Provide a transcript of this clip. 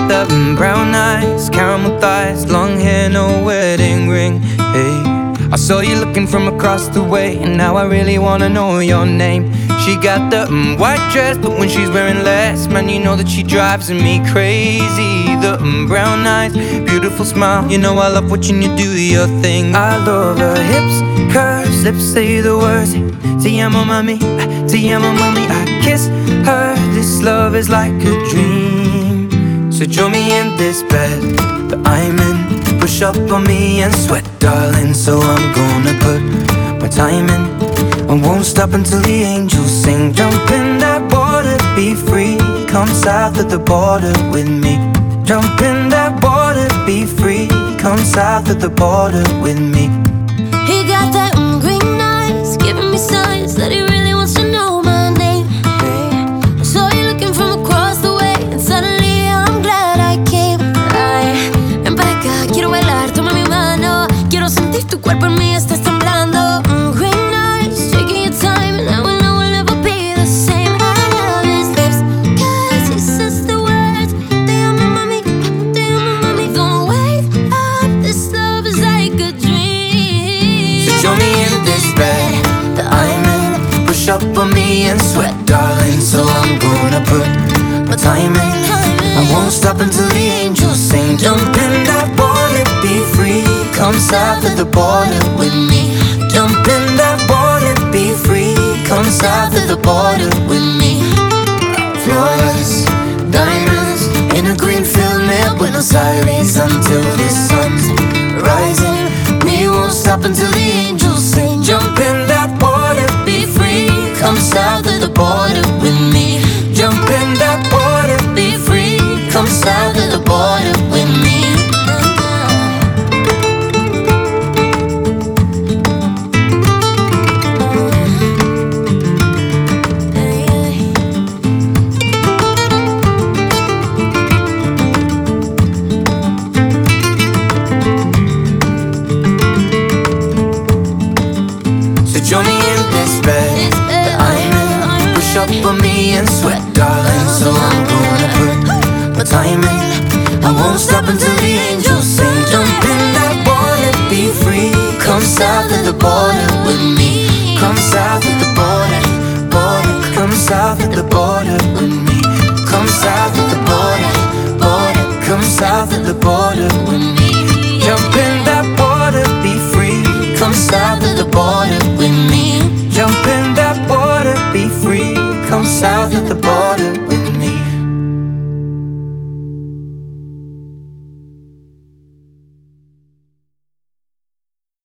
got the brown eyes, caramel thighs, long hair, no wedding ring. Hey, I saw you looking from across the way, and now I really wanna know your name. She got the white dress, but when she's wearing less, man, you know that she drives me crazy. The brown eyes, beautiful smile, you know I love watching you do your thing. I love her hips, curves, lips say the words. Te amo mami, I kiss her. This love is like a dream. So join me in this bed that I'm in. Push up on me and sweat, darling. So I'm gonna put my time in. I won't stop until the angels sing. Jump in that water, be free. Come south of the border with me. Jump in that water, be free. Come south of the border with me. He got that green eyes, giving me signs that he really wants to know my name. I saw you looking from across the way, and suddenly I'm glad I came. Ven para acá, quiero bailar, toma mi mano. Quiero sentir tu cuerpo en mí, estás temblando. Green eyes, taking your time, and I will never be the same. I love his lips, cause he says the words. Te amo mami, don't wake up. This love is like a dream. So join me in this bed that I'm in. Push up on me and sweat, darling. So I'm gonna put my time in. I won't stop until the angels sing. Jump in that water, be free. Come south of the border with me. Jump in that water, be free. Come south of the border with me. Flawless diamonds in a green field near Buenos Aires until the sun's rising. We won't stop until the angels sing. Jump in that water, be free. Come south of the border with me. Jump in that water, be free. Come south of the border with me. So join me in this bed that I'm in. Push up on me and sweat, darling. So I'm gonna put my time in. I won't stop until the angels sing. Jump in that water, be free. Come south of the border with me. Come south of the border, border. Come south of the border with me. Come south of the border, border. Come south of the border with me. Jump in that water, be free. Come south of the border with me. Jump in that water, be free. Come south of the border.